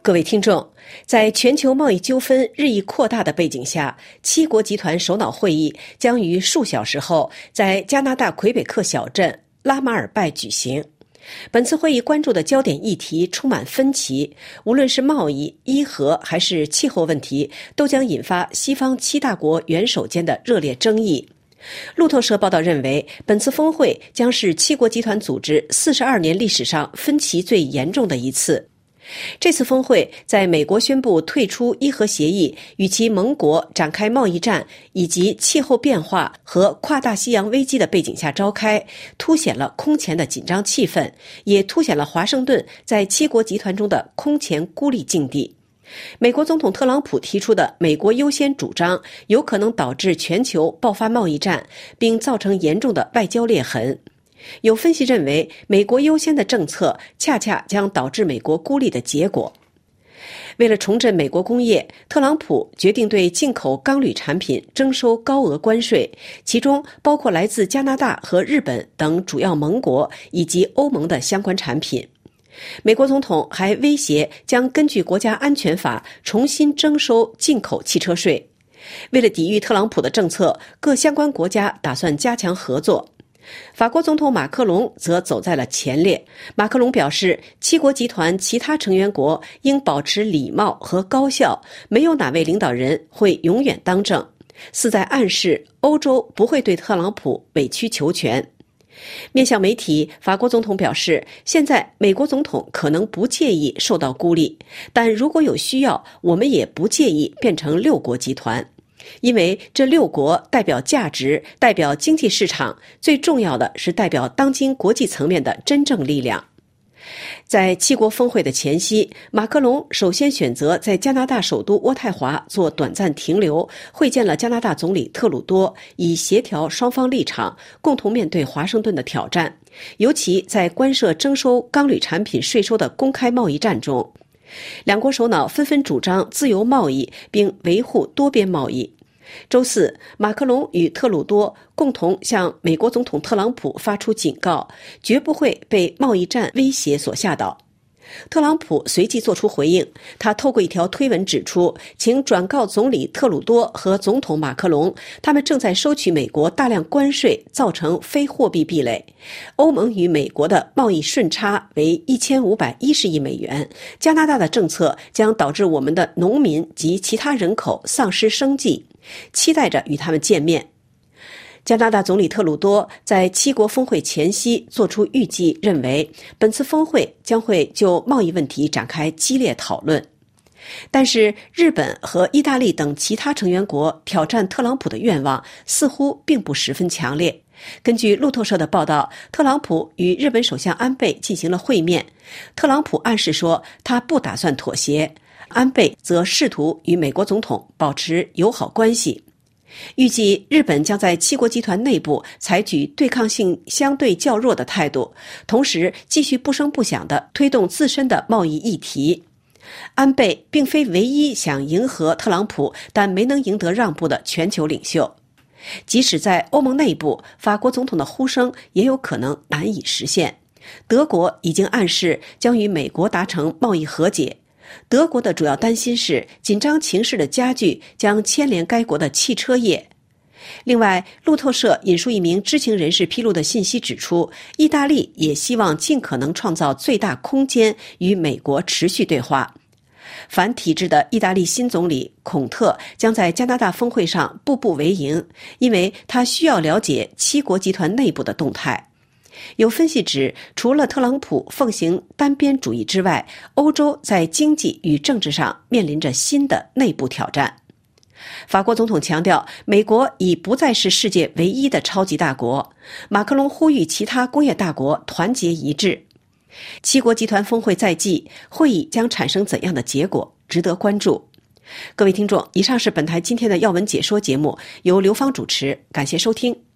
各位听众，在全球贸易纠纷日益扩大的背景下，七国集团首脑会议将于数小时后在加拿大魁北克小镇拉马尔拜举行。本次会议关注的焦点议题充满分歧，无论是贸易、伊核还是气候问题，都将引发西方七大国元首间的热烈争议。路透社报道认为，本次峰会将是七国集团组织42年历史上分歧最严重的一次。这次峰会在美国宣布退出伊核协议、与其盟国展开贸易战以及气候变化和跨大西洋危机的背景下召开，凸显了空前的紧张气氛，也凸显了华盛顿在七国集团中的空前孤立境地。美国总统特朗普提出的美国优先主张有可能导致全球爆发贸易战，并造成严重的外交裂痕。有分析认为，美国优先的政策恰恰将导致美国孤立的结果。为了重振美国工业，特朗普决定对进口钢铝产品征收高额关税，其中包括来自加拿大和日本等主要盟国以及欧盟的相关产品。美国总统还威胁将根据国家安全法重新征收进口汽车税。为了抵御特朗普的政策，各相关国家打算加强合作。法国总统马克龙则走在了前列。马克龙表示，七国集团其他成员国应保持礼貌和高效，没有哪位领导人会永远当政，似在暗示欧洲不会对特朗普委曲求全。面向媒体，法国总统表示，现在美国总统可能不介意受到孤立，但如果有需要，我们也不介意变成六国集团。因为这六国代表价值，代表经济市场，最重要的是代表当今国际层面的真正力量。在七国峰会的前夕，马克龙首先选择在加拿大首都渥太华做短暂停留，会见了加拿大总理特鲁多，以协调双方立场，共同面对华盛顿的挑战。尤其在关涉征收钢铝产品税收的公开贸易战中，两国首脑纷纷主张自由贸易，并维护多边贸易。周四，马克龙与特鲁多共同向美国总统特朗普发出警告，绝不会被贸易战威胁所吓倒。特朗普随即作出回应，他透过一条推文指出，请转告总理特鲁多和总统马克龙，他们正在收取美国大量关税，造成非货币壁垒。欧盟与美国的贸易顺差为1510亿美元，加拿大的政策将导致我们的农民及其他人口丧失生计，期待着与他们见面。加拿大总理特鲁多在七国峰会前夕作出预计，认为本次峰会将会就贸易问题展开激烈讨论。但是日本和意大利等其他成员国挑战特朗普的愿望似乎并不十分强烈。根据路透社的报道，特朗普与日本首相安倍进行了会面，特朗普暗示说他不打算妥协，安倍则试图与美国总统保持友好关系。预计日本将在七国集团内部采取对抗性相对较弱的态度，同时继续不声不响地推动自身的贸易议题。安倍并非唯一想迎合特朗普但没能赢得让步的全球领袖。即使在欧盟内部，法国总统的呼声也有可能难以实现。德国已经暗示将与美国达成贸易和解。德国的主要担心是紧张情势的加剧将牵连该国的汽车业。另外，路透社引述一名知情人士披露的信息指出，意大利也希望尽可能创造最大空间与美国持续对话。反体制的意大利新总理孔特将在加拿大峰会上步步为营，因为他需要了解七国集团内部的动态。有分析指，除了特朗普奉行单边主义之外，欧洲在经济与政治上面临着新的内部挑战。法国总统强调，美国已不再是世界唯一的超级大国。马克龙呼吁其他工业大国团结一致。七国集团峰会在即，会议将产生怎样的结果，值得关注。各位听众，以上是本台今天的要闻解说节目，由刘芳主持，感谢收听。